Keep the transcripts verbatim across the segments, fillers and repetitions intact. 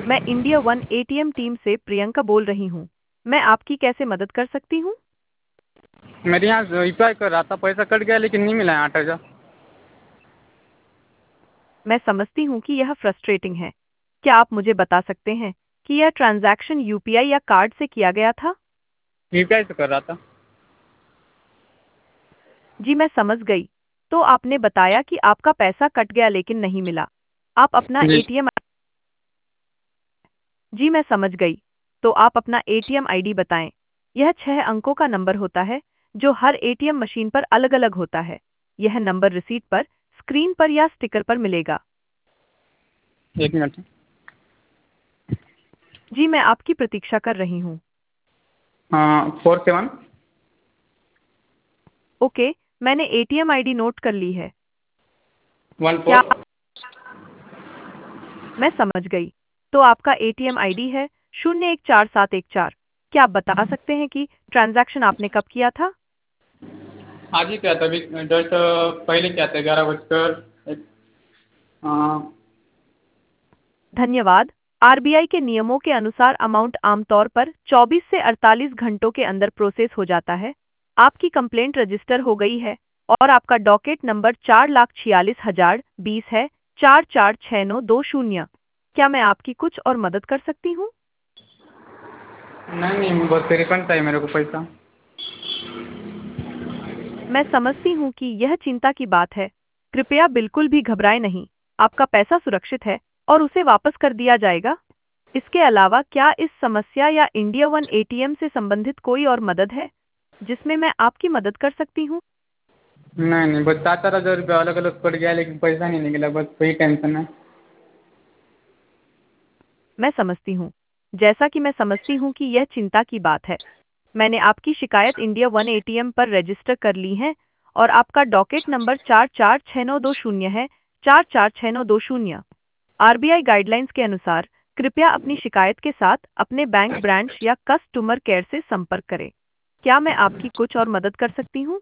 मैं India one ATM team से प्रियंका बोल रही हूँ। मैं आपकी कैसे मदद कर सकती हूँ? मेरे यहाँ यूपीआई कर रहा था, पैसा कट गया लेकिन नहीं मिला है आठ हज़ार। मैं समझती हूँ कि यह फ्रस्ट्रेटिंग है। क्या आप मुझे बता सकते हैं कि यह ट्रांजैक्शन यूपीआई या कार्ड से किया गया था? यूपीआई से कर रहा था। जी मैं समझ गई। तो आपने बताया कि आपका पैसा कट गया लेकिन नहीं मिला। आप अपना जी। एटीएम। जी मैं समझ गई। तो आप अपना एटीएम आईडी बताएं। यह छह अंकों का नंबर होता है जो हर एटीएम मशीन पर अलग अलग होता है। यह नंबर रिसीट पर, स्क्रीन पर या स्टिकर पर मिलेगा। एक मिनट। जी मैं आपकी प्रतीक्षा कर रही हूँ। हाँ, फोर सेवन। ओके, मैंने एटीएम आईडी नोट कर ली है। वन क्या फोर। मैं समझ गई। तो आपका एटीएम आईडी है शून्य एक चार सात एक चार। क्या आप बता सकते हैं कि ट्रांजैक्शन आपने कब किया था? आज ही क्या था, अभी जस्ट पहले क्या था, ग्यारह बजकर एक- हाँ। धन्यवाद। आरबीआई के नियमों के अनुसार अमाउंट आमतौर पर चौबीस से अड़तालीस घंटों के अंदर प्रोसेस हो जाता है। आपकी कंप्लेंट रजिस्टर हो गई है और आपका डॉकेट नंबर चार लाख छियालीस हजार बीस है, चार चार छः नौ दो शून्य। क्या मैं आपकी कुछ और मदद कर सकती हूँ? नहीं नहीं, बस रिफंड चाहिए मेरे को पैसा। मैं समझती हूँ कि यह चिंता की बात है। कृपया बिल्कुल भी घबराएं नहीं। आपका पैसा सुरक्षित है और उसे वापस कर दिया जाएगा। इसके अलावा क्या इस समस्या या इंडिया वन एटीएम से संबंधित कोई और मदद है जिसमें मैं आपकी मदद कर सकती हूँ? नहीं नहीं, बस चार चार हज़ार रुपया अलग अलग कट गया लेकिन पैसा नहीं निकला, बस वही टेंशन है। मैं समझती हूँ। जैसा कि मैं समझती हूँ कि यह चिंता की बात है। मैंने आपकी शिकायत इंडिया वन एटीएम पर रजिस्टर कर ली है और आपका डॉकेट नंबर चार चार छः नौ दो शून्य है, चार चार छः नौ दो शून्य। आरबीआई गाइडलाइंस के अनुसार कृपया अपनी शिकायत के साथ अपने बैंक ब्रांच या कस्टमर केयर से संपर्क करें। क्या मैं आपकी कुछ और मदद कर सकती हूँ?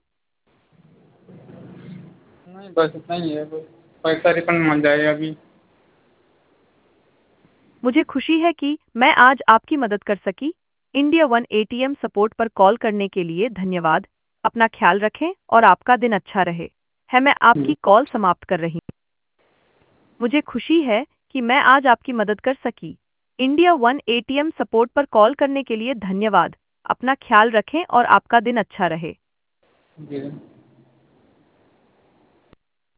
नहीं, बस इतना ही है, बस पैसा रिफंड मिल जाएगा अभी। मुझे खुशी है कि मैं आज आपकी मदद कर सकी। इंडिया वन एटीएम सपोर्ट पर कॉल करने के लिए धन्यवाद। अपना ख्याल रखें और आपका दिन अच्छा रहे। है मैं आपकी कॉल समाप्त कर रही हूँ। मुझे खुशी है कि मैं आज आपकी मदद कर सकी। इंडिया वन एटीएम सपोर्ट पर कॉल करने के लिए धन्यवाद। अपना ख्याल रखें और आपका दिन अच्छा रहे। जी।